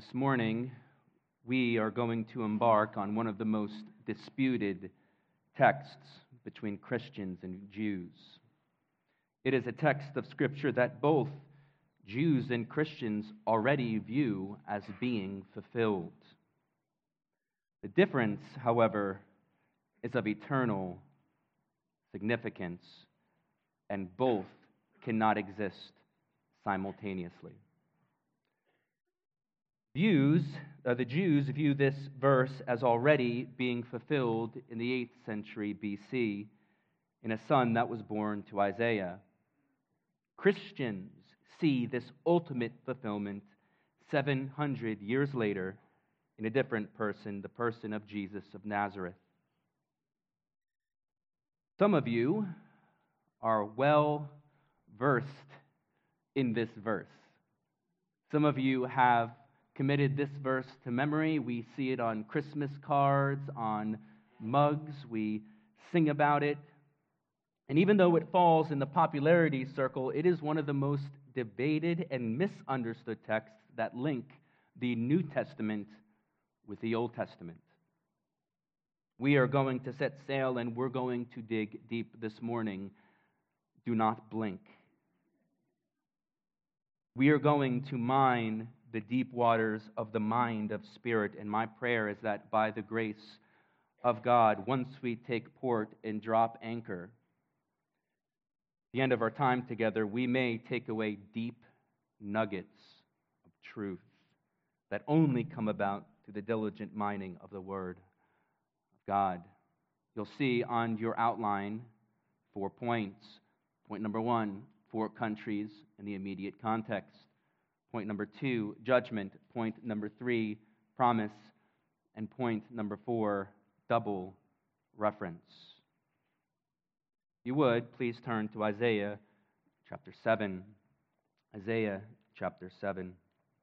This morning, we are going to embark on one of the most disputed texts between Christians and Jews. It is a text of Scripture that both Jews and Christians already view as being fulfilled. The difference, however, is of eternal significance, and both cannot exist simultaneously. The Jews view this verse as already being fulfilled in the 8th century BC in a son that was born to Isaiah. Christians see this ultimate fulfillment 700 years later in a different person, the person of Jesus of Nazareth. Some of you are well versed in this verse. Some of you have committed this verse to memory. We see it on Christmas cards, on mugs. We sing about it. And even though it falls in the popularity circle, it is one of the most debated and misunderstood texts that link the New Testament with the Old Testament. We are going to set sail and we're going to dig deep this morning. Do not blink. We are going to mine the deep waters of the mind of spirit, and my prayer is that by the grace of God, once we take port and drop anchor, at the end of our time together, we may take away deep nuggets of truth that only come about through the diligent mining of the Word of God. You'll see on your outline 4 points. Point number 1, 4 countries in the immediate context. Point number 2, judgment. Point number 3, promise. And point number 4, double reference. If you would, please turn to Isaiah chapter 7. Isaiah chapter 7.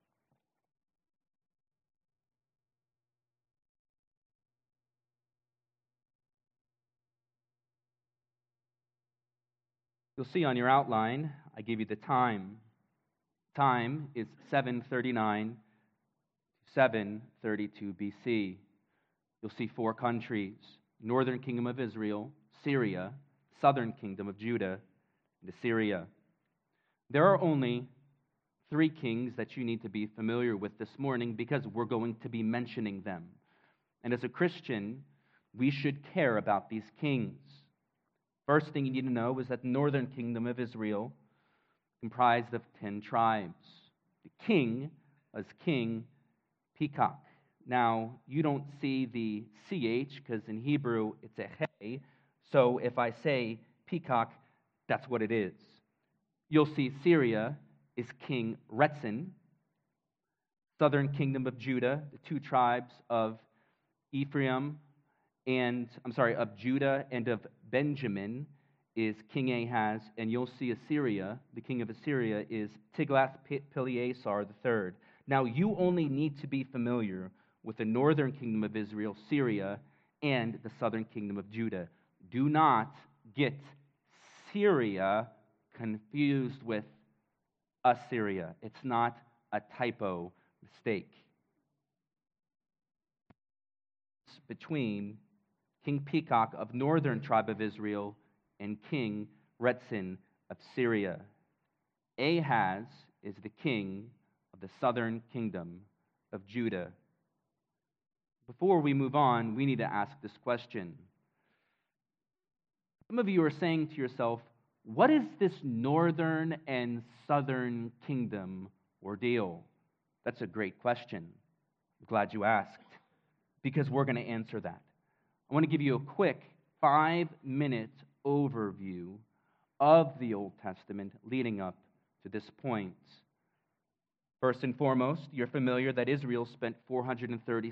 You'll see on your outline, I give you the time. Time is 739 to 732 BC. You'll see 4 countries: northern kingdom of Israel, Syria, southern kingdom of Judah, and Assyria. There are only 3 kings that you need to be familiar with this morning because we're going to be mentioning them. And as a Christian, we should care about these kings. First thing you need to know is that the northern kingdom of Israel comprised of 10 tribes. The king was King Pekach. Now, you don't see the CH because in Hebrew it's a he, so if I say Pekach, that's what it is. You'll see Syria is King Rezin. Southern kingdom of Judah, the 2 tribes of Judah and of Benjamin is King Ahaz, and you'll see Assyria, the king of Assyria, is Tiglath-Pileser III. Now, you only need to be familiar with the northern kingdom of Israel, Syria, and the southern kingdom of Judah. Do not get Syria confused with Assyria. It's not a typo mistake. Between King Pekach of northern tribe of Israel and King Rezin of Syria. Ahaz is the king of the southern kingdom of Judah. Before we move on, we need to ask this question. Some of you are saying to yourself, what is this northern and southern kingdom ordeal? That's a great question. I'm glad you asked, because we're going to answer that. I want to give you a quick 5-minute overview of the Old Testament leading up to this point. First and foremost, you're familiar that Israel spent 430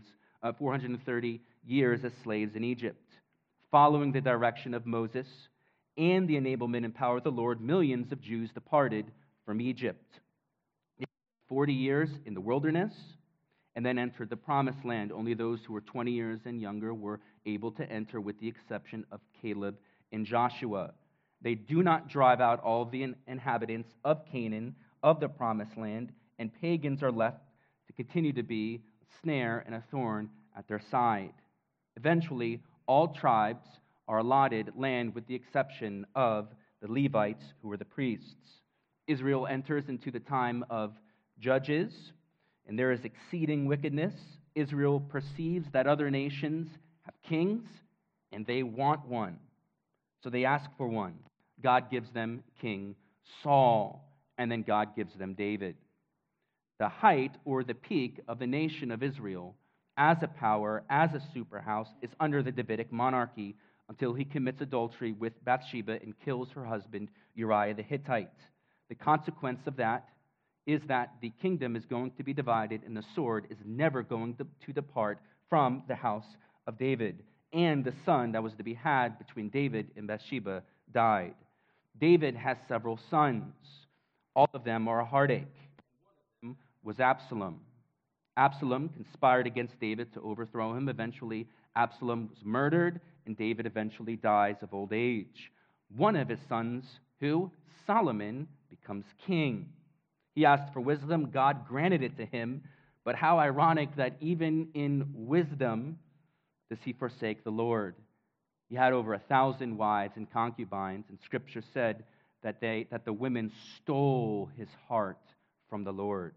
years as slaves in Egypt. Following the direction of Moses and the enablement and power of the Lord, millions of Jews departed from Egypt. 40 years in the wilderness, and then entered the promised land. Only those who were 20 years and younger were able to enter, with the exception of Caleb and Joshua. They do not drive out all the inhabitants of Canaan, of the promised land, and pagans are left to continue to be a snare and a thorn at their side. Eventually, all tribes are allotted land with the exception of the Levites, who were the priests. Israel enters into the time of judges, and there is exceeding wickedness. Israel perceives that other nations have kings, and they want one. So they ask for one. God gives them King Saul, and then God gives them David. The height or the peak of the nation of Israel as a power, as a superhouse, is under the Davidic monarchy until he commits adultery with Bathsheba and kills her husband Uriah the Hittite. The consequence of that is that the kingdom is going to be divided and the sword is never going to depart from the house of David. And the son that was to be had between David and Bathsheba died. David has several sons. All of them are a heartache. One of them was Absalom. Absalom conspired against David to overthrow him. Eventually, Absalom was murdered, and David eventually dies of old age. One of his sons, who? Solomon, becomes king. He asked for wisdom. God granted it to him. But how ironic that even in wisdom does he forsake the Lord. He had over 1,000 wives and concubines, and Scripture said that the women stole his heart from the Lord.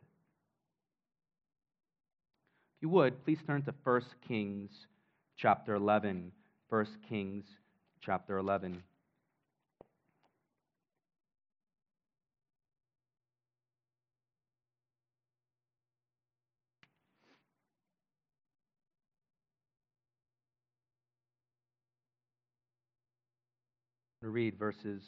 If you would, please turn to 1 Kings chapter 11. 1 Kings chapter 11. I'm going to read verses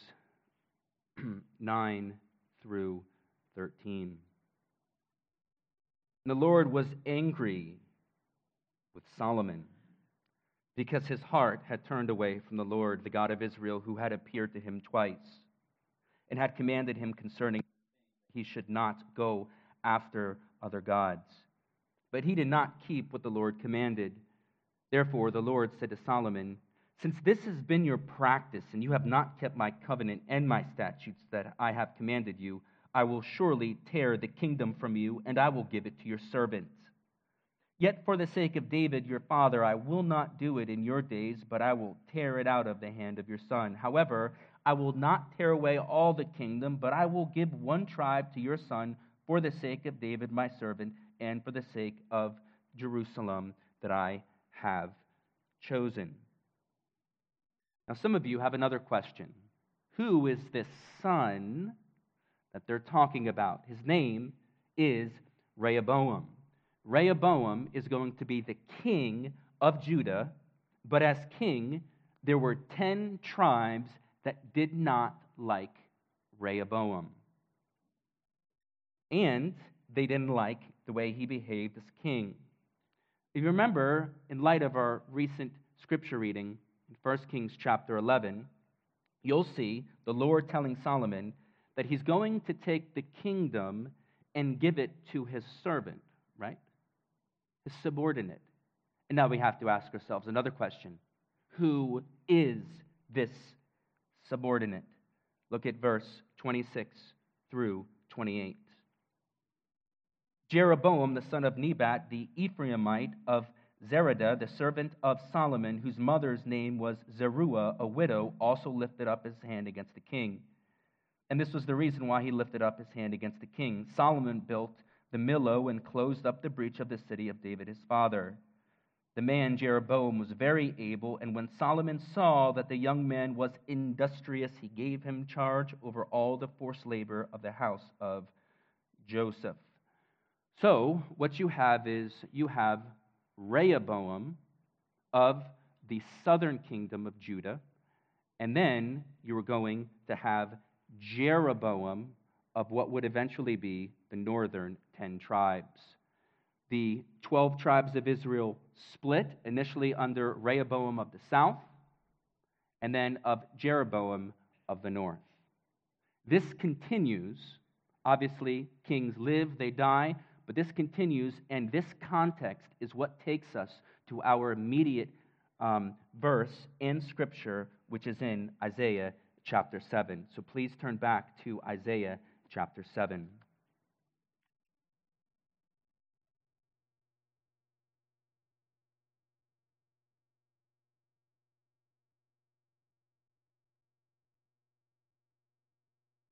9 through 13. And the Lord was angry with Solomon because his heart had turned away from the Lord, the God of Israel, who had appeared to him twice and had commanded him concerning he should not go after other gods. But he did not keep what the Lord commanded. Therefore the Lord said to Solomon, "Since this has been your practice, and you have not kept my covenant and my statutes that I have commanded you, I will surely tear the kingdom from you, and I will give it to your servants. Yet for the sake of David your father, I will not do it in your days, but I will tear it out of the hand of your son. However, I will not tear away all the kingdom, but I will give one tribe to your son for the sake of David my servant, and for the sake of Jerusalem that I have chosen." Now, some of you have another question. Who is this son that they're talking about? His name is Rehoboam. Rehoboam is going to be the king of Judah, but as king, there were 10 tribes that did not like Rehoboam. And they didn't like the way he behaved as king. If you remember, in light of our recent scripture reading, in 1 Kings chapter 11, you'll see the Lord telling Solomon that he's going to take the kingdom and give it to his servant, right? His subordinate. And now we have to ask ourselves another question. Who is this subordinate? Look at verse 26 through 28. Jeroboam, the son of Nebat, the Ephraimite of Zeradah, the servant of Solomon, whose mother's name was Zeruiah, a widow, also lifted up his hand against the king. And this was the reason why he lifted up his hand against the king. Solomon built the Millo and closed up the breach of the city of David his father. The man Jeroboam was very able, and when Solomon saw that the young man was industrious, he gave him charge over all the forced labor of the house of Joseph. So, what you have is, you have Rehoboam of the southern kingdom of Judah, and then you are going to have Jeroboam of what would eventually be the northern 10 tribes. The 12 tribes of Israel split, initially under Rehoboam of the south, and then of Jeroboam of the north. This continues. Obviously, kings live, they die, but this continues, and this context is what takes us to our immediate verse in Scripture, which is in Isaiah chapter 7. So please turn back to Isaiah chapter 7.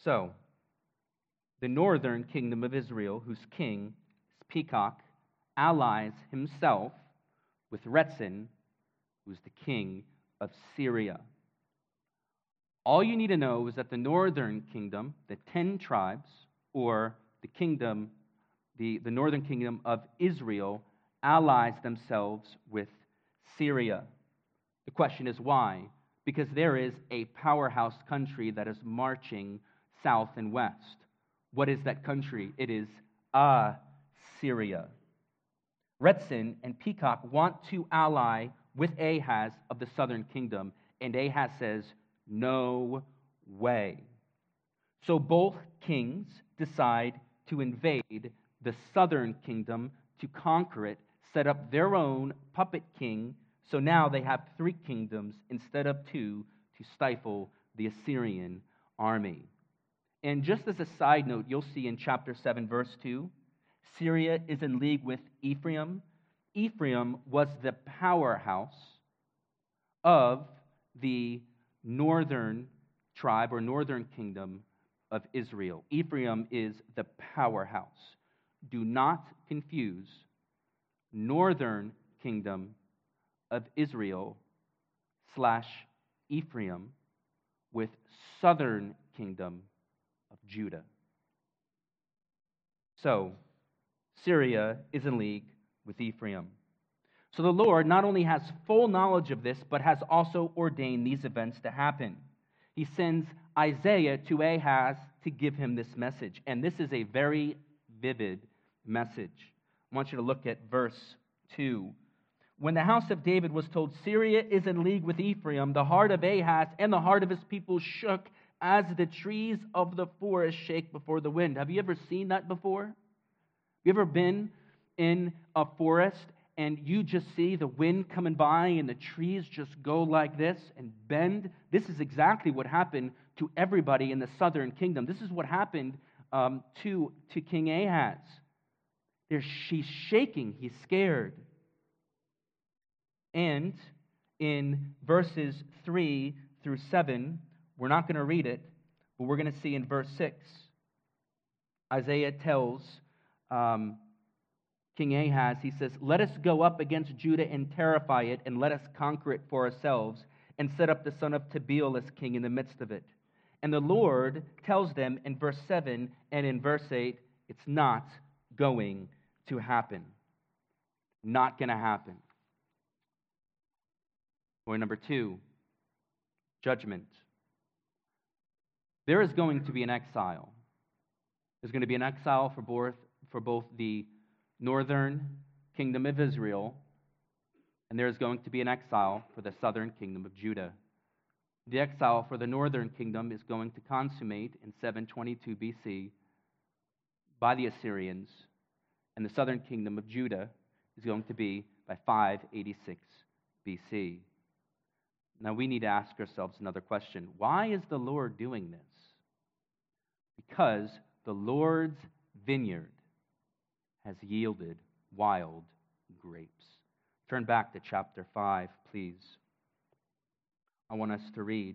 So, the northern kingdom of Israel, whose king is Peacock, allies himself with Rezin, who's the king of Syria. All you need to know is that the northern kingdom, the 10 tribes, or the northern kingdom of Israel, allies themselves with Syria. The question is why? Because there is a powerhouse country that is marching south and west. What is that country? It is Assyria. Rezin and Peacock want to ally with Ahaz of the southern kingdom, and Ahaz says, no way. So both kings decide to invade the southern kingdom, to conquer it, set up their own puppet king. So now they have 3 kingdoms instead of 2 to stifle the Assyrian army. And just as a side note, you'll see in chapter 7, verse 2, Syria is in league with Ephraim. Ephraim was the powerhouse of the northern tribe or northern kingdom of Israel. Ephraim is the powerhouse. Do not confuse northern kingdom of Israel / Ephraim with southern kingdom of Judah. So, Syria is in league with Ephraim. So the Lord not only has full knowledge of this, but has also ordained these events to happen. He sends Isaiah to Ahaz to give him this message. And this is a very vivid message. I want you to look at verse 2. When the house of David was told Syria is in league with Ephraim, the heart of Ahaz and the heart of his people shook as the trees of the forest shake before the wind. Have you ever seen that before? Have you ever been in a forest and you just see the wind coming by and the trees just go like this and bend? This is exactly what happened to everybody in the southern kingdom. This is what happened to King Ahaz. She's shaking. He's scared. And in verses 3 through 7, we're not going to read it, but we're going to see in verse 6, Isaiah tells King Ahaz, he says, let us go up against Judah and terrify it, and let us conquer it for ourselves, and set up the son of Tabeel as king in the midst of it. And the Lord tells them in verse 7 and in verse 8, it's not going to happen. Not going to happen. Point number 2, judgment. There is going to be an exile. There's going to be an exile for both the northern kingdom of Israel, and there is going to be an exile for the southern kingdom of Judah. The exile for the northern kingdom is going to consummate in 722 BC by the Assyrians, and the southern kingdom of Judah is going to be by 586 BC. Now we need to ask ourselves another question. Why is the Lord doing this? Because the Lord's vineyard has yielded wild grapes. Turn back to chapter 5, please. I want us to read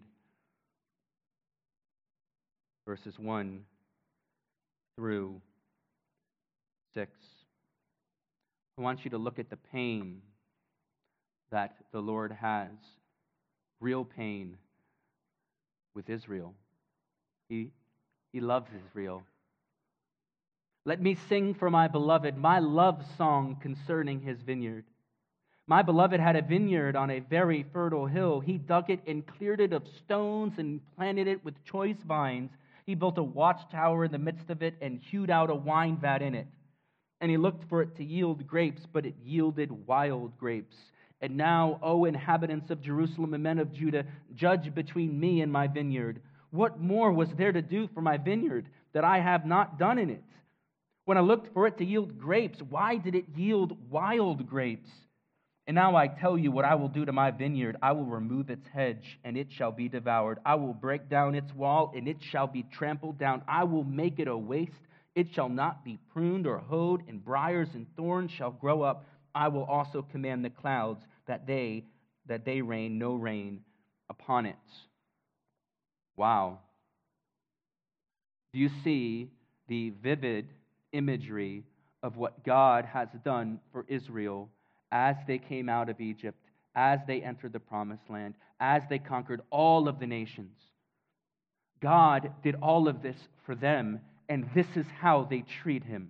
verses 1 through 6. I want you to look at the pain that the Lord has, real pain with Israel. He loves Israel. Let me sing for my beloved my love song concerning his vineyard. My beloved had a vineyard on a very fertile hill. He dug it and cleared it of stones and planted it with choice vines. He built a watchtower in the midst of it and hewed out a wine vat in it. And he looked for it to yield grapes, but it yielded wild grapes. And now, O inhabitants of Jerusalem and men of Judah, judge between me and my vineyard. What more was there to do for my vineyard that I have not done in it? When I looked for it to yield grapes, why did it yield wild grapes? And now I tell you what I will do to my vineyard. I will remove its hedge, and it shall be devoured. I will break down its wall, and it shall be trampled down. I will make it a waste. It shall not be pruned or hoed, and briars and thorns shall grow up. I will also command the clouds that they rain no rain upon it. Wow. Do you see the vivid imagery of what God has done for Israel as they came out of Egypt, as they entered the promised land, as they conquered all of the nations? God did all of this for them, and this is how they treat him.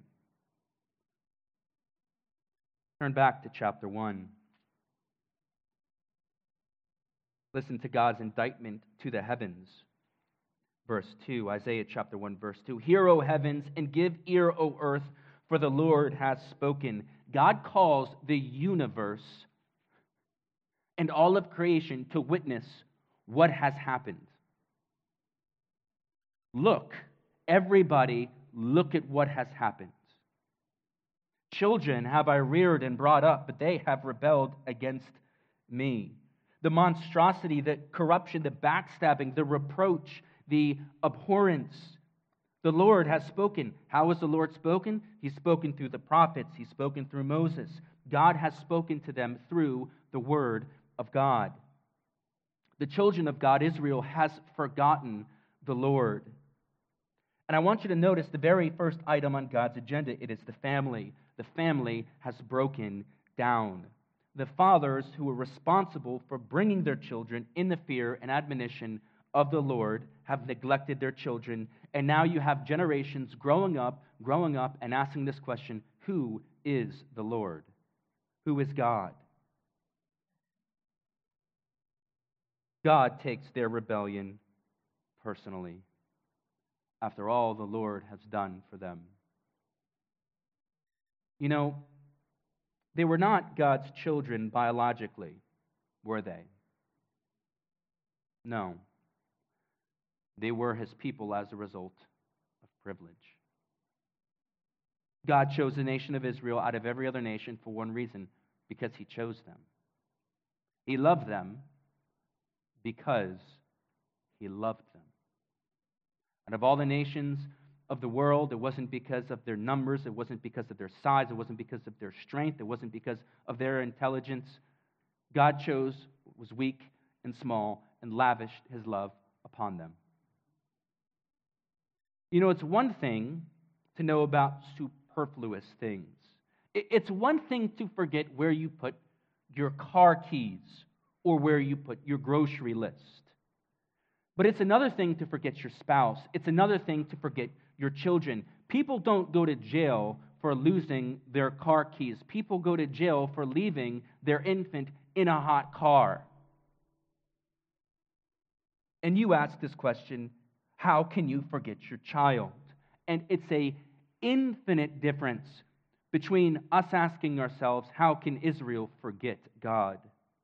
Turn back to chapter 1. Listen to God's indictment to the heavens. Verse 2, Isaiah chapter 1, verse 2. Hear, O heavens, and give ear, O earth, for the Lord has spoken. God calls the universe and all of creation to witness what has happened. Look, everybody, look at what has happened. Children have I reared and brought up, but they have rebelled against me. The monstrosity, the corruption, the backstabbing, the reproach, the abhorrence. The Lord has spoken. How has the Lord spoken? He's spoken through the prophets. He's spoken through Moses. God has spoken to them through the word of God. The children of God, Israel, has forgotten the Lord. And I want you to notice the very first item on God's agenda. It is the family. The family has broken down. The fathers who were responsible for bringing their children in the fear and admonition of the Lord have neglected their children. And now you have generations growing up and asking this question: who is the Lord? Who is God? God takes their rebellion personally. After all the Lord has done for them. You know, they were not God's children biologically, were they? No. They were his people as a result of privilege. God chose the nation of Israel out of every other nation for one reason: because he chose them. He loved them because he loved them. Out of all the nations of the world, it wasn't because of their numbers, it wasn't because of their size, it wasn't because of their strength, it wasn't because of their intelligence. God chose what was weak and small and lavished his love upon them. You know, it's one thing to know about superfluous things. It's one thing to forget where you put your car keys or where you put your grocery list. But it's another thing to forget your spouse. It's another thing to forget your children. People don't go to jail for losing their car keys. People go to jail for leaving their infant in a hot car. And you ask this question: how can you forget your child? And it's an infinite difference between us asking ourselves, how can Israel forget God?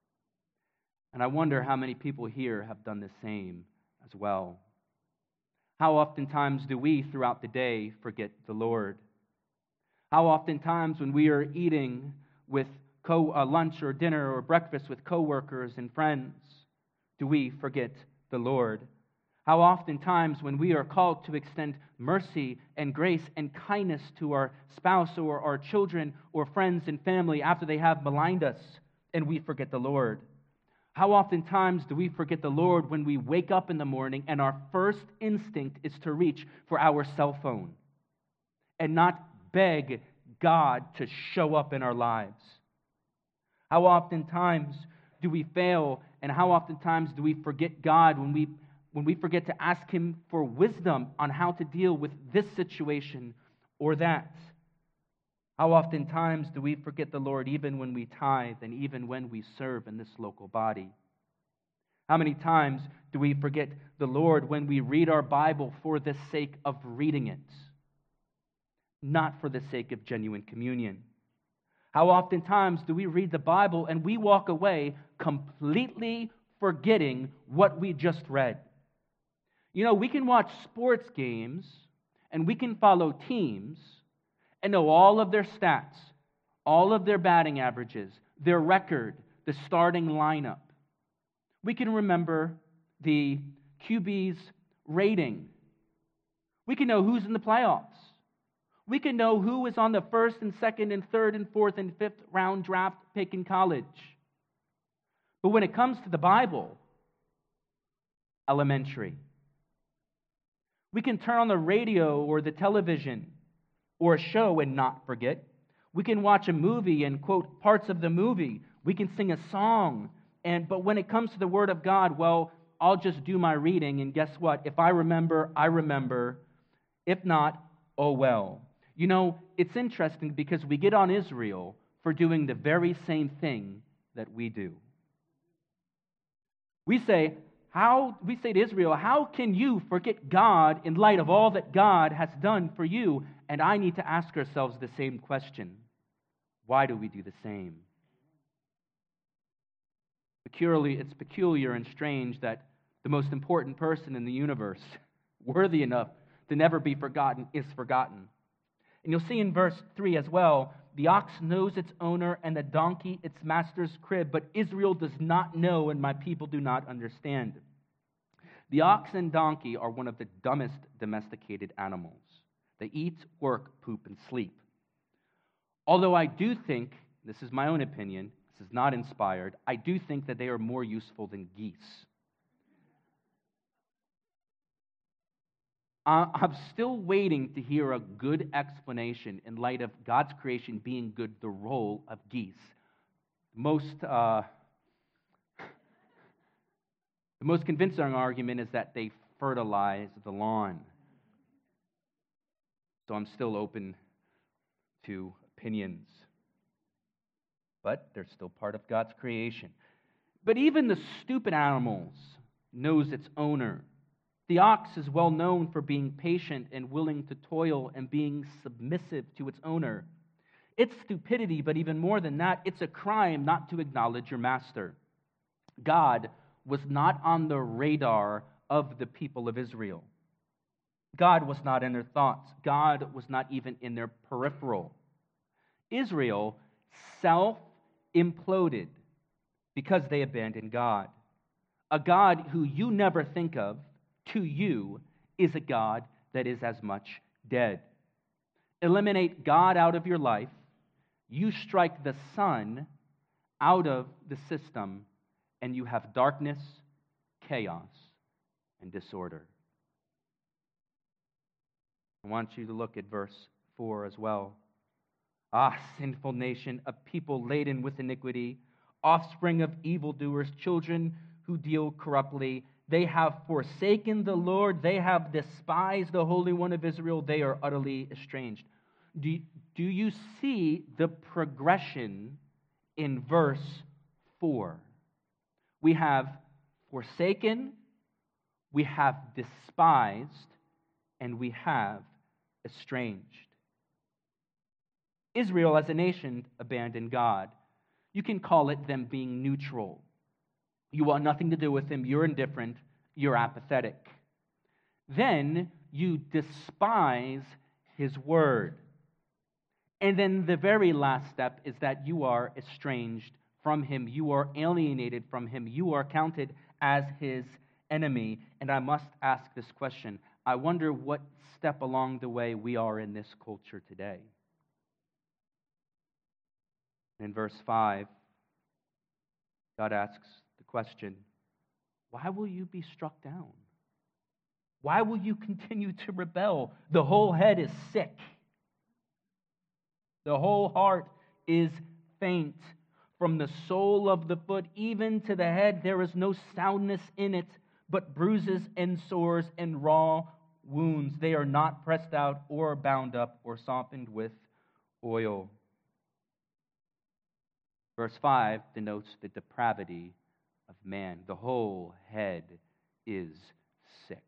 And I wonder how many people here have done the same as well. How oftentimes do we throughout the day forget the Lord? How oftentimes when we are eating with lunch or dinner or breakfast with coworkers and friends, do we forget the Lord? How oftentimes when we are called to extend mercy and grace and kindness to our spouse or our children or friends and family after they have maligned us, and we forget the Lord? How oftentimes do we forget the Lord when we wake up in the morning and our first instinct is to reach for our cell phone and not beg God to show up in our lives? How oftentimes do we fail, and how oftentimes do we forget God when we forget to ask him for wisdom on how to deal with this situation or that? How oftentimes do we forget the Lord even when we tithe and even when we serve in this local body? How many times do we forget the Lord when we read our Bible for the sake of reading it, not for the sake of genuine communion? How oftentimes do we read the Bible and we walk away completely forgetting what we just read? You know, we can watch sports games and we can follow teams and know all of their stats, all of their batting averages, their record, the starting lineup. We can remember the QB's rating. We can know who's in the playoffs. We can know who is on the first and second and third and fourth and fifth round draft pick in college. But when it comes to the Bible, elementary. We can turn on the radio or the television or a show and not forget. We can watch a movie and quote parts of the movie. We can sing a song. But when it comes to the Word of God, well, I'll just do my reading, and guess what? If I remember, I remember. If not, oh well. You know, it's interesting because we get on Israel for doing the very same thing that we do. We say to Israel, how can you forget God in light of all that God has done for you? And I need to ask ourselves the same question. Why do we do the same? It's peculiar and strange that the most important person in the universe, worthy enough to never be forgotten, is forgotten. And you'll see in verse 3 as well, the ox knows its owner and the donkey its master's crib, but Israel does not know and my people do not understand. The ox and donkey are one of the dumbest domesticated animals. They eat, work, poop, and sleep. Although I do think, this is my own opinion, this is not inspired, I do think that they are more useful than geese. I'm still waiting to hear a good explanation in light of God's creation being good, the role of geese. The most convincing argument is that they fertilize the lawn. So I'm still open to opinions. But they're still part of God's creation. But even the stupid animals knows its owner. The ox is well known for being patient and willing to toil and being submissive to its owner. It's stupidity, but even more than that, it's a crime not to acknowledge your master. God was not on the radar of the people of Israel. God was not in their thoughts. God was not even in their peripheral. Israel self-imploded because they abandoned God. A God who you never think of, to you, is a God that is as much dead. Eliminate God out of your life, you strike the sun out of the system, and you have darkness, chaos, and disorder. I want you to look at verse 4 as well. Ah, sinful nation, a people laden with iniquity, offspring of evildoers, children who deal corruptly. They have forsaken the Lord. They have despised the Holy One of Israel. They are utterly estranged. Do you see the progression in verse 4? We have forsaken, we have despised, and we have estranged. Israel as a nation abandoned God. You can call it them being neutral. You want nothing to do with him. You're indifferent. You're apathetic. Then you despise his word. And then the very last step is that you are estranged from him. You are alienated from him. You are counted as his enemy. And I must ask this question. I wonder what step along the way we are in this culture today. In verse 5, God asks the question, why will you be struck down? Why will you continue to rebel? The whole head is sick. The whole heart is faint. From the sole of the foot even to the head, there is no soundness in it, but bruises and sores and raw wounds. They are not pressed out or bound up or softened with oil. Verse 5 denotes the depravity of man. The whole head is sick.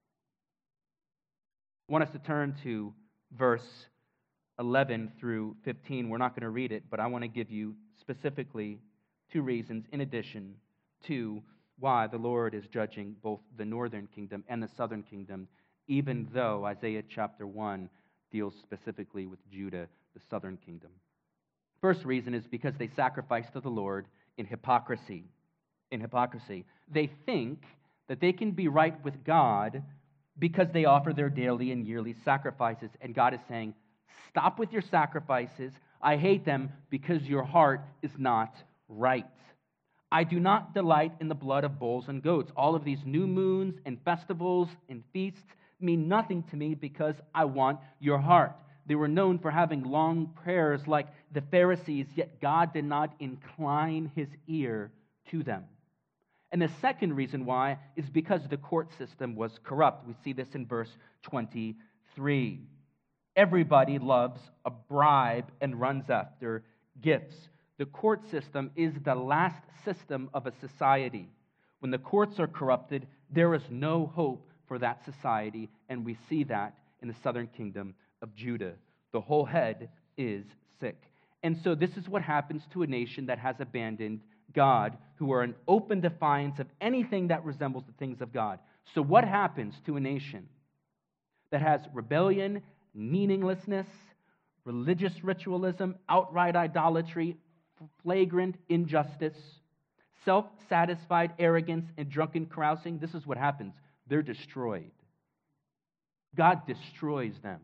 I want us to turn to verse 11 through 15. We're not going to read it, but I want to give you specifically two reasons in addition to why the Lord is judging both the northern kingdom and the southern kingdom, even though Isaiah chapter 1 deals specifically with Judah, the southern kingdom. First reason is because they sacrifice to the Lord in hypocrisy. In hypocrisy. They think that they can be right with God because they offer their daily and yearly sacrifices. And God is saying, stop with your sacrifices. I hate them because your heart is not right. I do not delight in the blood of bulls and goats. All of these new moons and festivals and feasts mean nothing to me because I want your heart. They were known for having long prayers like the Pharisees, yet God did not incline his ear to them. And the second reason why is because the court system was corrupt. We see this in verse 23. Everybody loves a bribe and runs after gifts. The court system is the last system of a society. When the courts are corrupted, there is no hope for that society, and we see that in the southern kingdom of Judah. The whole head is sick. And so this is what happens to a nation that has abandoned God, who are in open defiance of anything that resembles the things of God. So what happens to a nation that has rebellion, meaninglessness, religious ritualism, outright idolatry, flagrant injustice, self-satisfied arrogance, and drunken carousing? This is what happens. They're destroyed. God destroys them.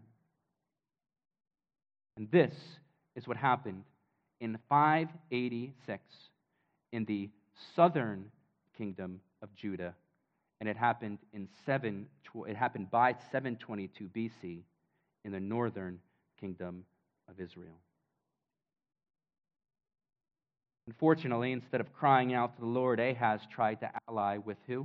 And this is what happened in 586 in the southern kingdom of Judah, and it happened by 722 BC in the northern kingdom of Israel. Unfortunately, instead of crying out to the Lord, Ahaz tried to ally with who?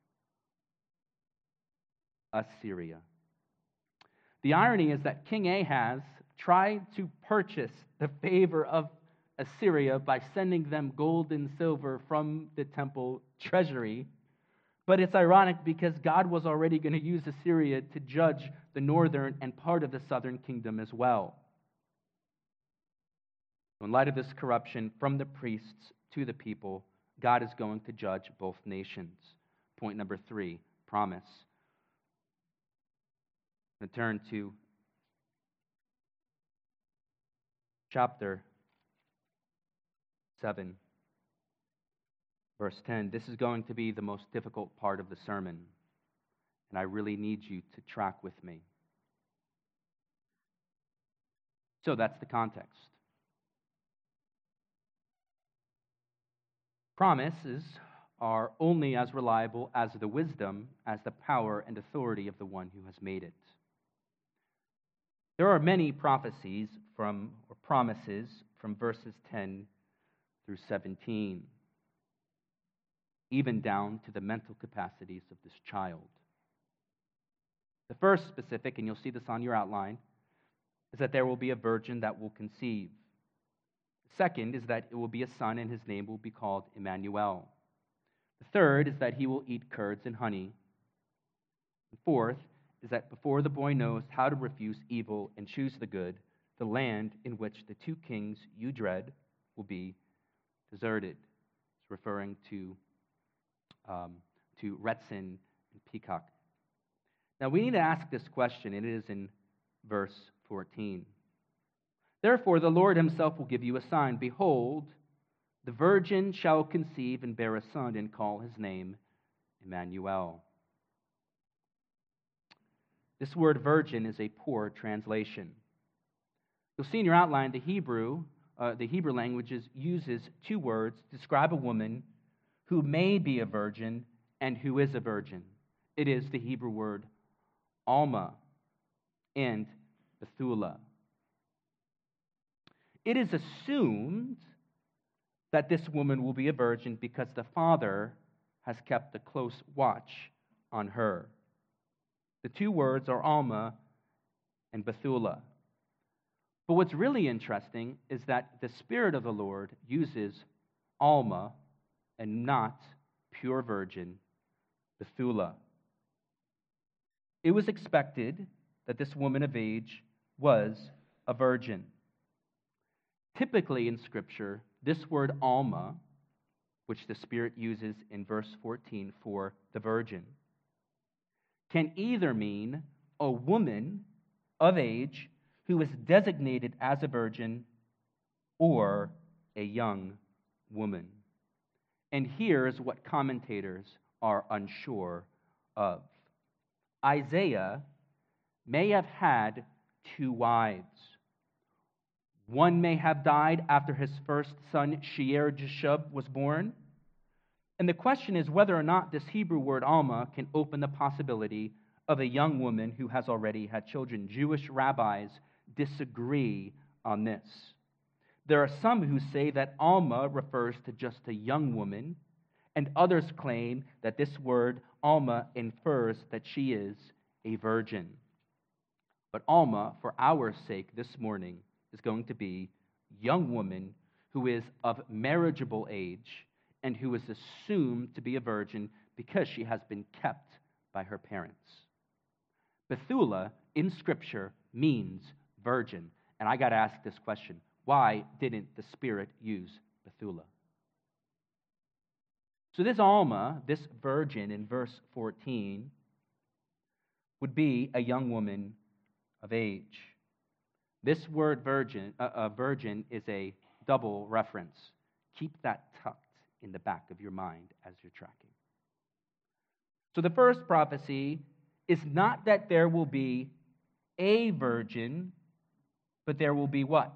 Assyria. The irony is that King Ahaz tried to purchase the favor of Assyria by sending them gold and silver from the temple treasury. But it's ironic because God was already going to use Assyria to judge the northern and part of the southern kingdom as well. In light of this corruption from the priests to the people, God is going to judge both nations. Point number 3, promise. I'm going to turn to chapter 7, verse 10. This is going to be the most difficult part of the sermon, and I really need you to track with me. So that's the context. Promises are only as reliable as the wisdom, as the power and authority of the one who has made it. There are many prophecies or promises from verses 10 through 17, even down to the mental capacities of this child. The first specific, and you'll see this on your outline, is that there will be a virgin that will conceive. The second is that it will be a son, and his name will be called Emmanuel. The third is that he will eat curds and honey. The fourth is that before the boy knows how to refuse evil and choose the good, the land in which the two kings you dread will be deserted. It's referring to Retsyn and Peacock. Now we need to ask this question, and it is in verse 14. Therefore the Lord himself will give you a sign. Behold, the virgin shall conceive and bear a son and call his name Emmanuel. This word virgin is a poor translation. You'll see in your outline the Hebrew language uses two words to describe a woman who may be a virgin and who is a virgin. It is the Hebrew word Alma and Bethulah. It is assumed that this woman will be a virgin because the father has kept a close watch on her. The two words are Alma and Bethulah. But what's really interesting is that the Spirit of the Lord uses Alma and not pure virgin, Bethulah. It was expected that this woman of age was a virgin. Typically in Scripture, this word Alma, which the Spirit uses in verse 14 for the virgin, can either mean a woman of age who is designated as a virgin or a young woman. And here's what commentators are unsure of. Isaiah may have had two wives. One may have died after his first son, Shear-Jashub, was born. And the question is whether or not this Hebrew word Alma can open the possibility of a young woman who has already had children. Jewish rabbis disagree on this. There are some who say that Alma refers to just a young woman, and others claim that this word Alma infers that she is a virgin. But Alma, for our sake this morning, is going to be young woman who is of marriageable age and who is assumed to be a virgin because she has been kept by her parents. Bethula in Scripture means virgin. And I got to ask this question. Why didn't the Spirit use Bethula? So this Alma, this virgin in verse 14, would be a young woman of age. This word virgin is a double reference. Keep that tucked in the back of your mind as you're tracking. So the first prophecy is not that there will be a virgin, but there will be what?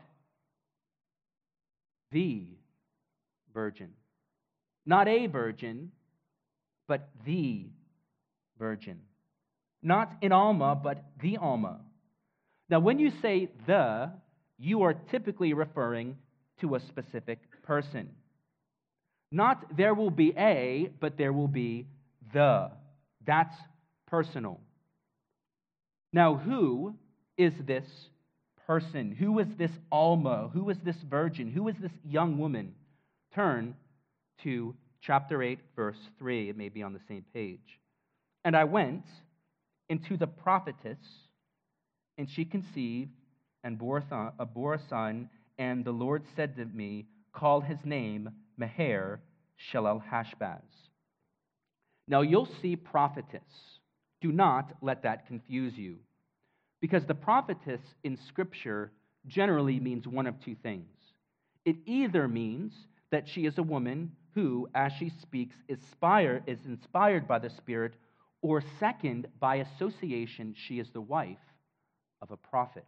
The virgin. Not a virgin, but the virgin. Not an Alma, but the Alma. Now, when you say the, you are typically referring to a specific person. Not there will be a, but there will be the. That's personal. Now, who is this person? Who is this Alma? Who is this virgin? Who is this young woman? Turn to chapter 8, verse 3. It may be on the same page. And I went into the prophetess, and she conceived and bore a son, and the Lord said to me, call his name Maher Shalal Hashbaz. Now you'll see prophetess. Do not let that confuse you, because the prophetess in Scripture generally means one of two things. It either means that she is a woman who, as she speaks, is inspired by the Spirit, or second, by association, she is the wife of a prophet.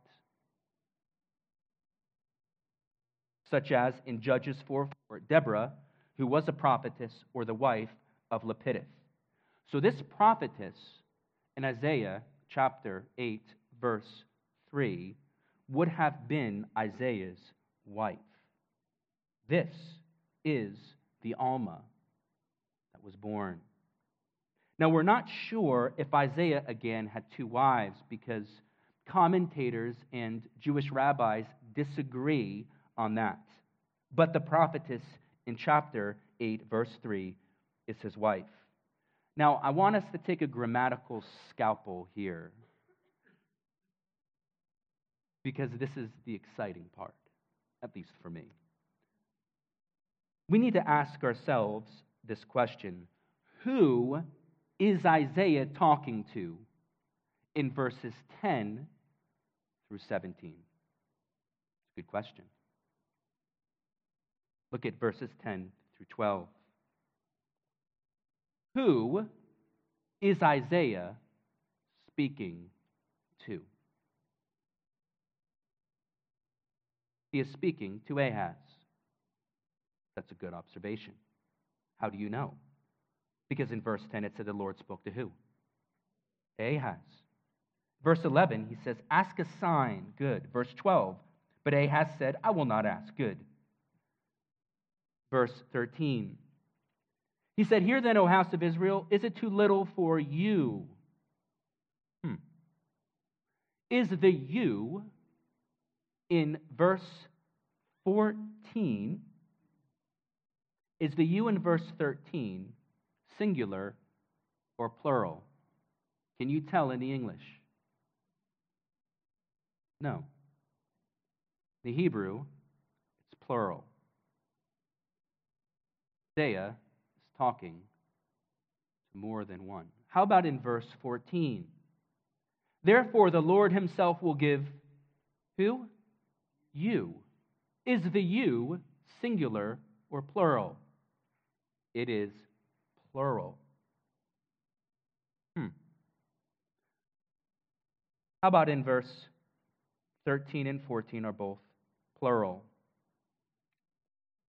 Such as in Judges 4:4, Deborah, who was a prophetess, or the wife of Lepidith. So this prophetess in Isaiah chapter 8, verse 3, would have been Isaiah's wife. This is the Alma that was born. Now, we're not sure if Isaiah, again, had two wives, because commentators and Jewish rabbis disagree on that. But the prophetess in chapter 8, verse 3, is his wife. Now, I want us to take a grammatical scalpel here, because this is the exciting part, at least for me. We need to ask ourselves this question: who is Isaiah talking to in verses 10 through 17? Good question. Look at verses 10 through 12. Who is Isaiah speaking to? He is speaking to Ahaz. That's a good observation. How do you know? Because in verse 10 it said the Lord spoke to who? Ahaz. Verse 11, he says, ask a sign. Good. Verse 12, but Ahaz said, I will not ask. Good. Verse 13, he said, hear then, O house of Israel, is it too little for you? Is the you in verse 14, is the you in verse 13 singular or plural? Can you tell in the English? No. The Hebrew, it's plural. Isaiah is talking to more than one. How about in verse 14? Therefore, the Lord himself will give who? You. Is the you singular or plural? It is plural. How about in verse 13 and 14 are both plural?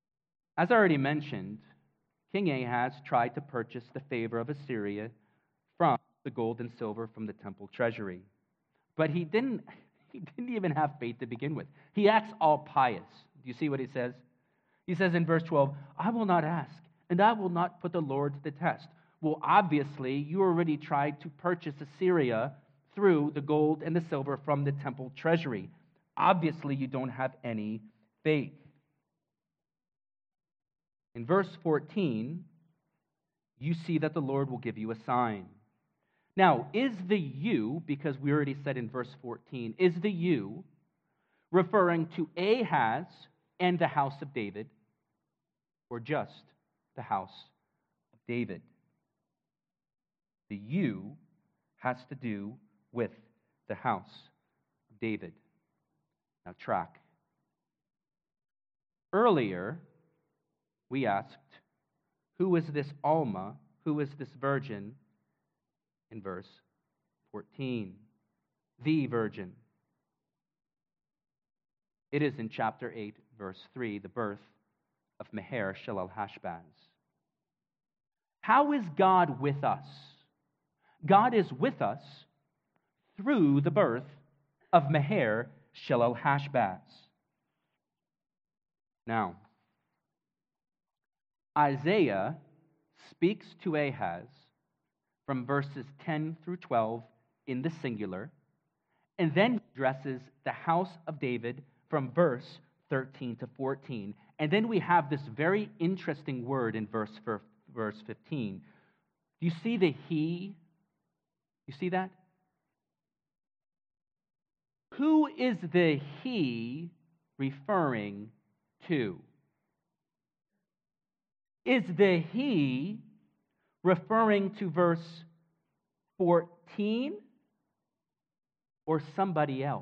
As I already mentioned, King Ahaz tried to purchase the favor of Assyria from the gold and silver from the temple treasury. But he didn't even have faith to begin with. He acts all pious. Do you see what he says? He says in verse 12, I will not ask, and I will not put the Lord to the test. Well, obviously, you already tried to purchase Assyria through the gold and the silver from the temple treasury. Obviously, you don't have any faith. In verse 14, you see that the Lord will give you a sign. Now, is the you, because we already said in verse 14, is the you referring to Ahaz and the house of David, or just the house of David? The you has to do with the house of David. Now track. Earlier, we asked, who is this Alma? Who is this virgin? In verse 14, the virgin. It is in chapter 8, verse 3, the birth of Maher-shalal-hash-baz. How is God with us? God is with us through the birth of Maher-shalal-hash-baz. Now, Isaiah speaks to Ahaz from verses 10 through 12 in the singular, and then addresses the house of David from verse 13 to 14. And then we have this very interesting word in verse 15. Do you see the he? You see that? Who is the he referring to? Is the he referring to verse 14 or somebody else?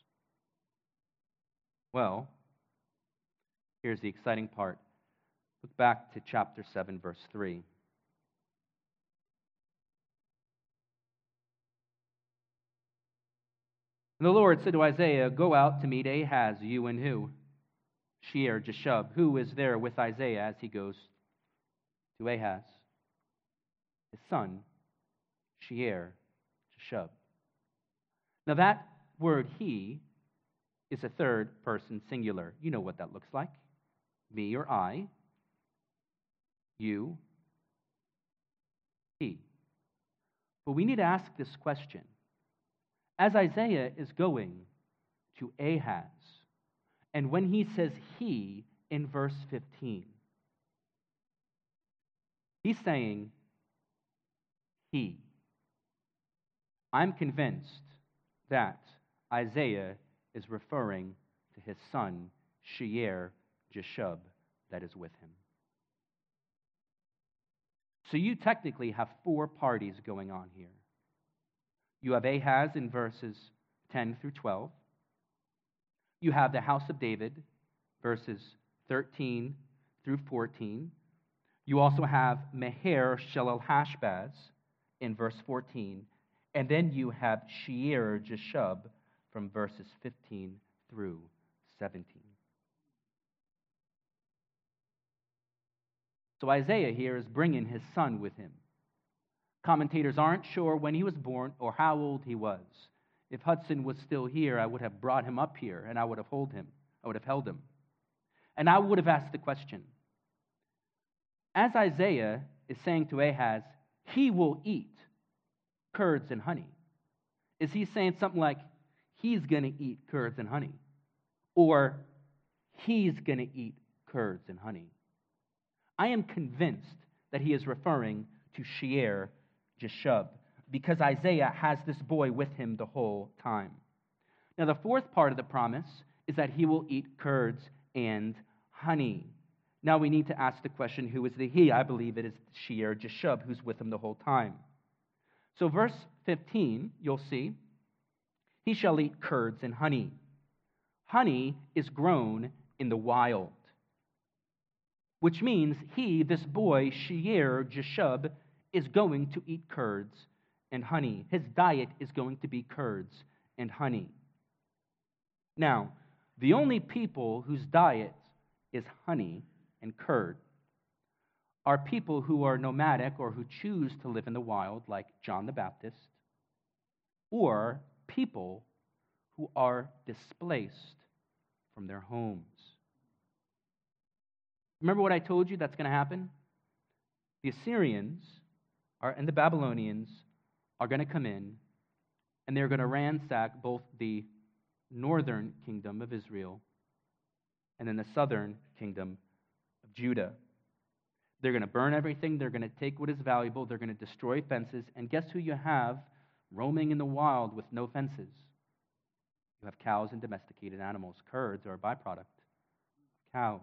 Well, here's the exciting part. Look back to chapter 7, verse 3. And the Lord said to Isaiah, go out to meet Ahaz, you and who? Shear-jashub. Who is there with Isaiah as he goes to Ahaz? His son, Shear-jashub. Now that word he is a third person singular. You know what that looks like. Me or I, you, he. But we need to ask this question. As Isaiah is going to Ahaz, and when he says he in verse 15, he's saying he. I'm convinced that Isaiah is referring to his son, Shear-jashub, that is with him. So you technically have four parties going on here. You have Ahaz in verses 10 through 12. You have the house of David, verses 13 through 14. You also have Maher-shalal-hash-baz in verse 14. And then you have Shear-jashub from verses 15 through 17. So Isaiah here is bringing his son with him. Commentators aren't sure when he was born or how old he was. If Hudson was still here, I would have brought him up here and I would have held him. And I would have asked the question. As Isaiah is saying to Ahaz, he will eat curds and honey. Is he saying something like, he's going to eat curds and honey? Or he's going to eat curds and honey? I am convinced that he is referring to Shear-jashub, because Isaiah has this boy with him the whole time. Now, the fourth part of the promise is that he will eat curds and honey. Now, we need to ask the question, who is the he? I believe it is Shear-jashub who's with him the whole time. So, verse 15, you'll see, he shall eat curds and honey. Honey is grown in the wild, which means he, this boy, Shear-jashub, is going to eat curds and honey. His diet is going to be curds and honey. Now, the only people whose diet is honey and curd are people who are nomadic or who choose to live in the wild, like John the Baptist, or people who are displaced from their homes. Remember what I told you that's going to happen? The Assyrians and the Babylonians are going to come in, and they're going to ransack both the northern kingdom of Israel and then the southern kingdom of Judah. They're going to burn everything. They're going to take what is valuable. They're going to destroy fences. And guess who you have roaming in the wild with no fences? You have cows and domesticated animals. Curds are a byproduct of cows.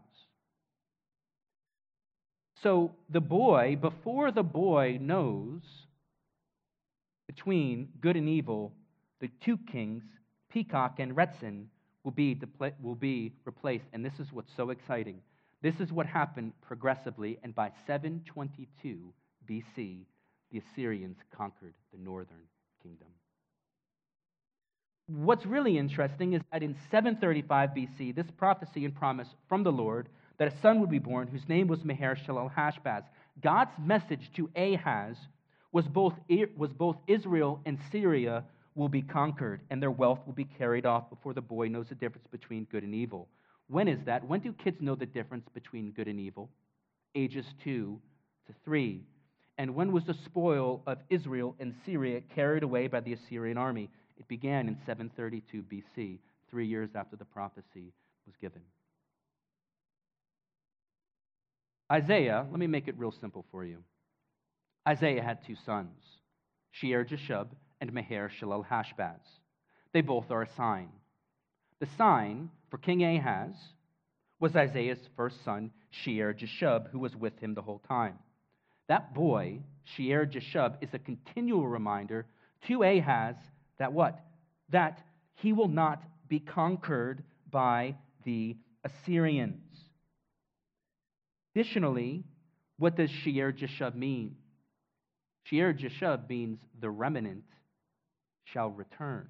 So the boy, before the boy knows between good and evil, the two kings, Peacock and Retsin, will be replaced. And this is what's so exciting. This is what happened progressively, and by 722 BC, the Assyrians conquered the northern kingdom. What's really interesting is that in 735 BC, this prophecy and promise from the Lord that a son would be born whose name was Maher-shalal-Hash-baz. God's message to Ahaz was both Israel and Syria will be conquered, and their wealth will be carried off before the boy knows the difference between good and evil. When is that? When do kids know the difference between good and evil? Ages 2 to 3. And when was the spoil of Israel and Syria carried away by the Assyrian army? It began in 732 BC, 3 years after the prophecy was given. Isaiah, let me make it real simple for you. Isaiah had two sons, Shear-Jashub and Maher-shalal-Hash-baz. They both are a sign. The sign for King Ahaz was Isaiah's first son, Shear-Jashub, who was with him the whole time. That boy, Shear-Jashub, is a continual reminder to Ahaz that what? That he will not be conquered by the Assyrians. Additionally, what does Shear-Jashub mean? Shear-Jashub means the remnant shall return.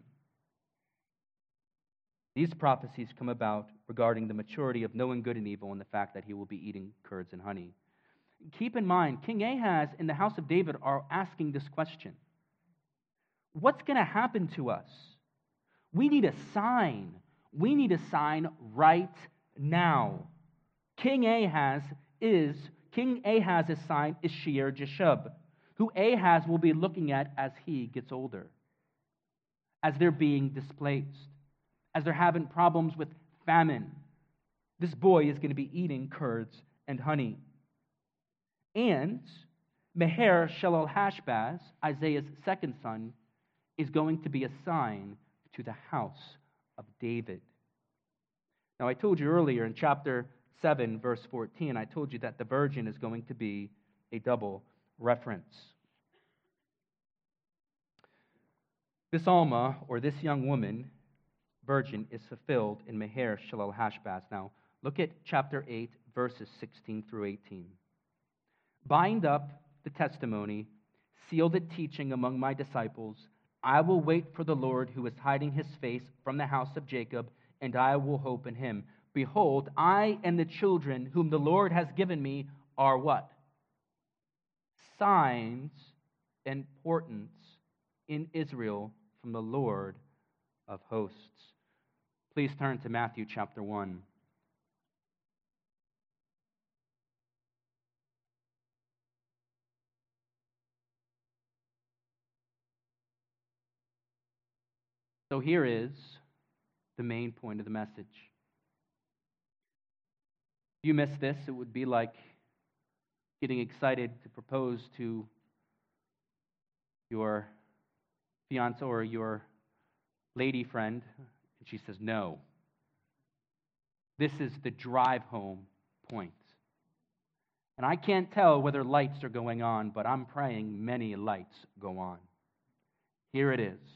These prophecies come about regarding the maturity of knowing good and evil and the fact that he will be eating curds and honey. Keep in mind, King Ahaz and the house of David are asking this question. What's going to happen to us? We need a sign. We need a sign right now. King Ahaz's sign is Shear-Jashub, who Ahaz will be looking at as he gets older, as they're being displaced, as they're having problems with famine. This boy is going to be eating curds and honey. And Maher-shalal-Hash-baz, Isaiah's second son, is going to be a sign to the house of David. Now, I told you earlier in chapter 7, verse 14, I told you that the virgin is going to be a double reference. This Alma, or this young woman, virgin, is fulfilled in Maher-shalal-Hash-baz. Now, look at chapter 8, verses 16 through 18. Bind up the testimony, seal the teaching among my disciples. I will wait for the Lord who is hiding his face from the house of Jacob, and I will hope in him. Behold, I and the children whom the Lord has given me are what? Signs and portents in Israel from the Lord of hosts. Please turn to Matthew chapter 1. So here is the main point of the message. If you miss this, it would be like getting excited to propose to your fiancé or your lady friend, and she says no. This is the drive home point. And I can't tell whether lights are going on, but I'm praying many lights go on. Here it is.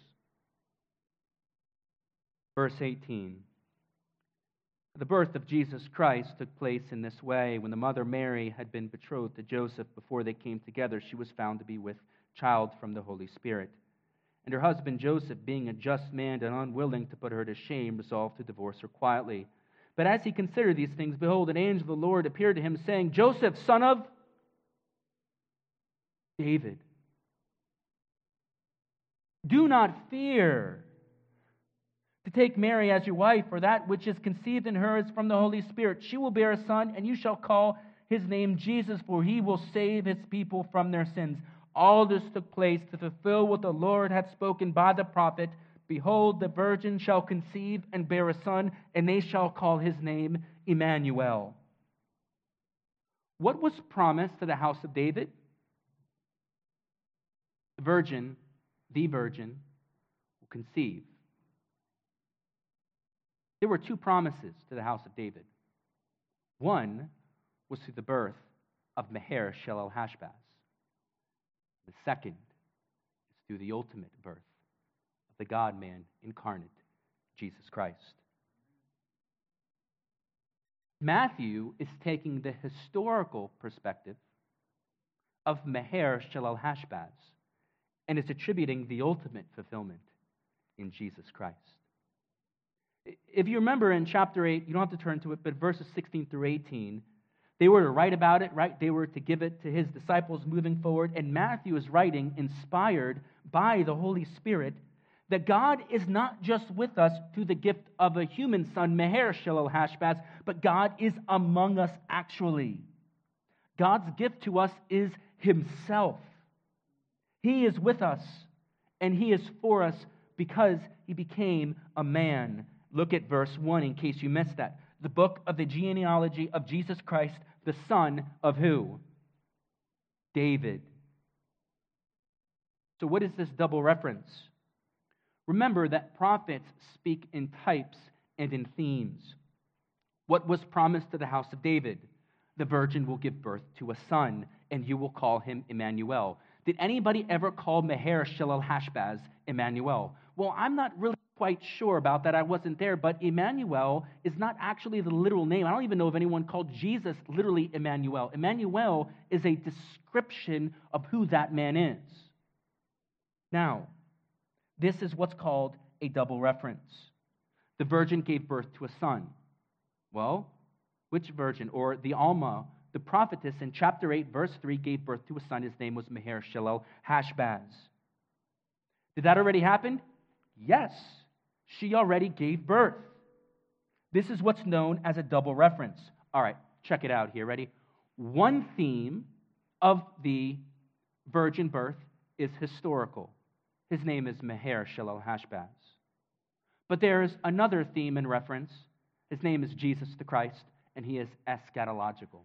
Verse 18. The birth of Jesus Christ took place in this way. When the mother Mary had been betrothed to Joseph before they came together, she was found to be with child from the Holy Spirit. And her husband Joseph, being a just man and unwilling to put her to shame, resolved to divorce her quietly. But as he considered these things, behold, an angel of the Lord appeared to him, saying, Joseph, son of David. Do not fear to take Mary as your wife, for that which is conceived in her is from the Holy Spirit. She will bear a son, and you shall call his name Jesus, for he will save his people from their sins. All this took place to fulfill what the Lord had spoken by the prophet. Behold, the virgin shall conceive and bear a son, and they shall call his name Emmanuel. What was promised to the house of David? The virgin will conceive. There were two promises to the house of David. One was through the birth of Maher-shalal-Hash-baz. The second is through the ultimate birth of the God-man incarnate, Jesus Christ. Matthew is taking the historical perspective of Maher-shalal-Hash-baz and is attributing the ultimate fulfillment in Jesus Christ. If you remember in chapter 8, you don't have to turn to it, but verses 16 through 18, they were to write about it, right? They were to give it to his disciples moving forward. And Matthew is writing, inspired by the Holy Spirit, that God is not just with us through the gift of a human son, Maher-shalal-Hash-baz, but God is among us actually. God's gift to us is himself. He is with us, and he is for us because he became a man. Look at verse 1 in case you missed that. The book of the genealogy of Jesus Christ, the son of who? David. So what is this double reference? Remember that prophets speak in types and in themes. What was promised to the house of David? The virgin will give birth to a son, and you will call him Emmanuel. Did anybody ever call Maher-shalal-Hash-baz Emmanuel? Well, I'm not really quite sure about that. I wasn't there, but Emmanuel is not actually the literal name. I don't even know if anyone called Jesus literally Emmanuel. Emmanuel is a description of who that man is. Now, this is what's called a double reference. The virgin gave birth to a son. Well, which virgin? Or the Alma, the prophetess in chapter 8, verse 3, gave birth to a son. His name was Maher-shalal-Hash-baz. Did that already happen? Yes. She already gave birth. This is what's known as a double reference. All right, check it out here. Ready? One theme of the virgin birth is historical. His name is Maher-shalal-Hash-baz. But there's another theme and reference. His name is Jesus the Christ, and he is eschatological.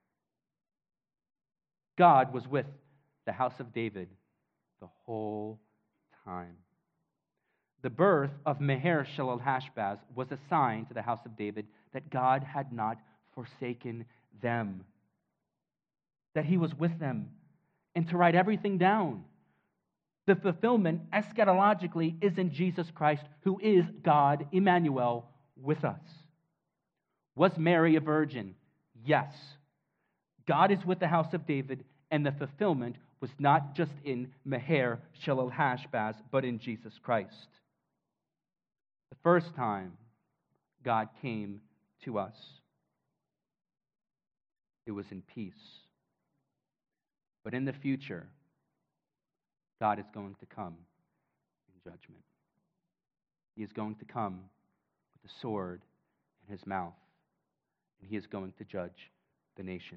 God was with the house of David the whole time. The birth of Maher-shalal-Hash-baz was a sign to the house of David that God had not forsaken them, that he was with them, and to write everything down. The fulfillment eschatologically is in Jesus Christ, who is God, Emmanuel, with us. Was Mary a virgin? Yes. God is with the house of David, and the fulfillment was not just in Maher-shalal-Hash-baz, but in Jesus Christ. The first time God came to us, it was in peace. But in the future, God is going to come in judgment. He is going to come with a sword in his mouth, and he is going to judge the nations.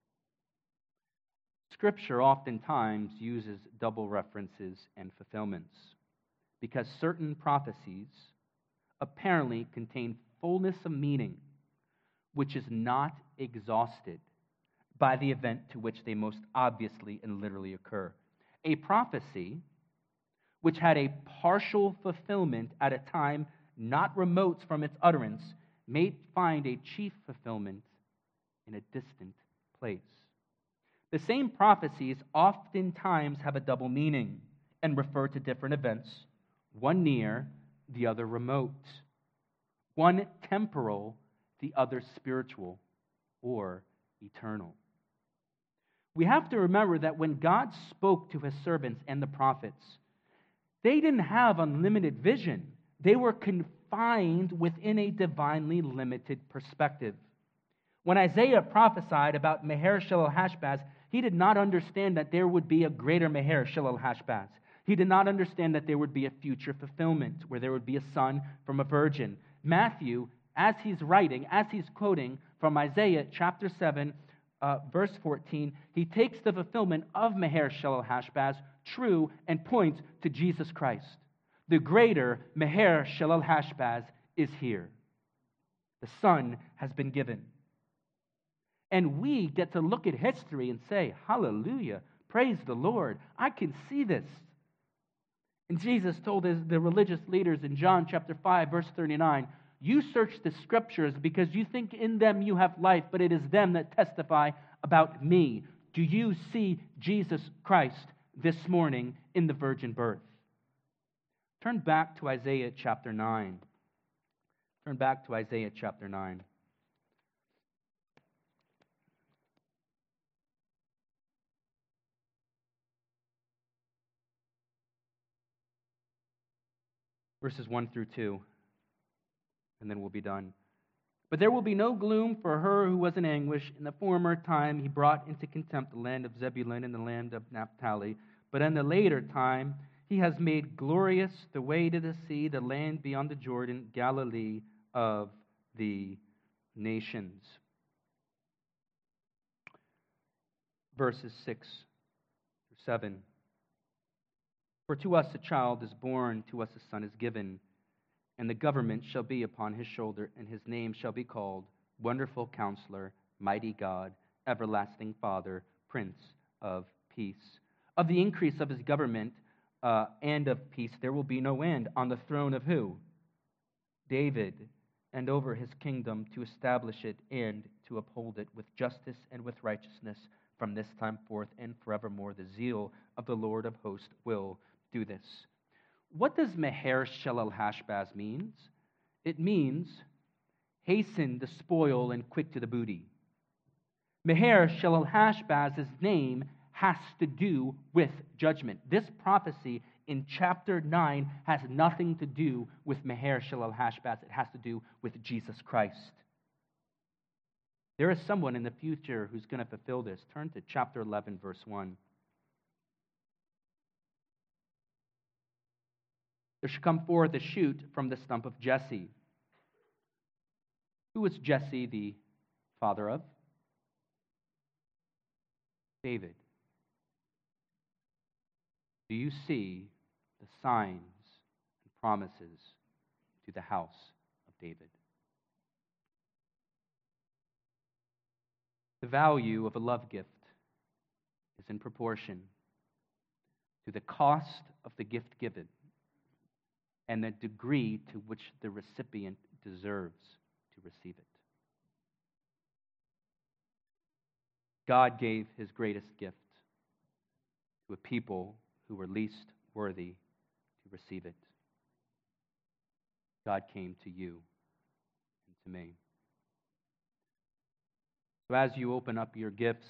Scripture oftentimes uses double references and fulfillments because certain prophecies apparently contain fullness of meaning which is not exhausted by the event to which they most obviously and literally occur. A prophecy which had a partial fulfillment at a time not remote from its utterance may find a chief fulfillment in a distant place. The same prophecies oftentimes have a double meaning and refer to different events, one near, the other remote, one temporal, the other spiritual or eternal. We have to remember that when God spoke to his servants and the prophets, they didn't have unlimited vision. They were confined within a divinely limited perspective. When Isaiah prophesied about Maher-shalal-Hash-baz, He did not understand that there would be a greater Meher Shalal Hashbaz. He did not understand that there would be a future fulfillment where there would be a son from a virgin. Matthew, as he's writing, as he's quoting from Isaiah chapter 7, verse 14, he takes the fulfillment of Meher Shalal Hashbaz true and points to Jesus Christ. The greater Meher Shalal Hashbaz is here. The Son has been given. And we get to look at history and say, hallelujah, praise the Lord. I can see this. And Jesus told the religious leaders in John chapter 5, verse 39, you search the scriptures because you think in them you have life, but it is them that testify about me. Do you see Jesus Christ this morning in the virgin birth? Turn back to Isaiah chapter 9. Turn back to Isaiah chapter 9. Verses 1 through 2, and then we'll be done. But there will be no gloom for her who was in anguish. In the former time he brought into contempt the land of Zebulun and the land of Naphtali. But in the later time he has made glorious the way to the sea, the land beyond the Jordan, Galilee of the nations. Verses 6 through 7. For to us a child is born, to us a son is given, and the government shall be upon his shoulder, and his name shall be called Wonderful Counselor, Mighty God, Everlasting Father, Prince of Peace. Of the increase of his government and of peace there will be no end, on the throne of who? David, and over his kingdom, to establish it and to uphold it with justice and with righteousness from this time forth and forevermore. The zeal of the Lord of hosts will do this. What does Meher Shalal Hashbaz means? It means hasten the spoil and quick to the booty. Meher Shalal Hashbaz's name has to do with judgment. This prophecy in chapter 9 has nothing to do with Meher Shalal Hashbaz. It has to do with Jesus Christ. There is someone in the future who's going to fulfill this. Turn to chapter 11, verse 1. There shall come forth a shoot from the stump of Jesse. Who was Jesse the father of? David. Do you see the signs and promises to the house of David? The value of a love gift is in proportion to the cost of the gift given and the degree to which the recipient deserves to receive it. God gave his greatest gift to a people who were least worthy to receive it. God came to you and to me. So as you open up your gifts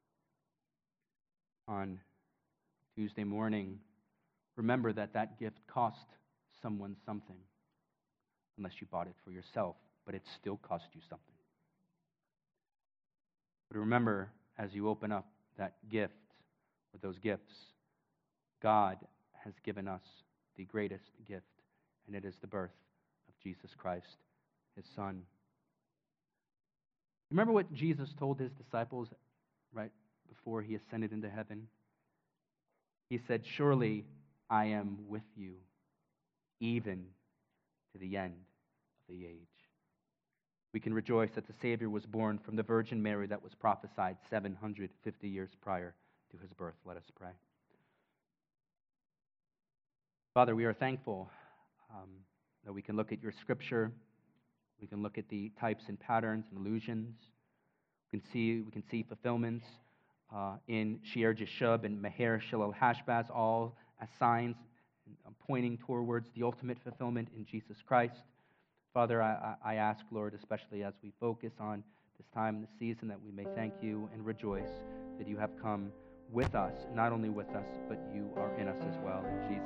on Tuesday morning, remember that that gift cost someone something, unless you bought it for yourself, but it still cost you something. But remember, as you open up that gift or those gifts, God has given us the greatest gift, and it is the birth of Jesus Christ, his Son. Remember what Jesus told his disciples right before he ascended into heaven? He said, surely I am with you even to the end of the age. We can rejoice that the Savior was born from the Virgin Mary that was prophesied 750 years prior to his birth. Let us pray. Father, we are thankful that we can look at your scripture. We can look at the types and patterns and allusions. We can see fulfillments in Shear Jashub and Meher Shalal Hashbaz, all as signs pointing towards the ultimate fulfillment in Jesus Christ. Father, I ask, Lord, especially as we focus on this time, this season, that we may thank you and rejoice that you have come with us, not only with us, but you are in us as well. In Jesus'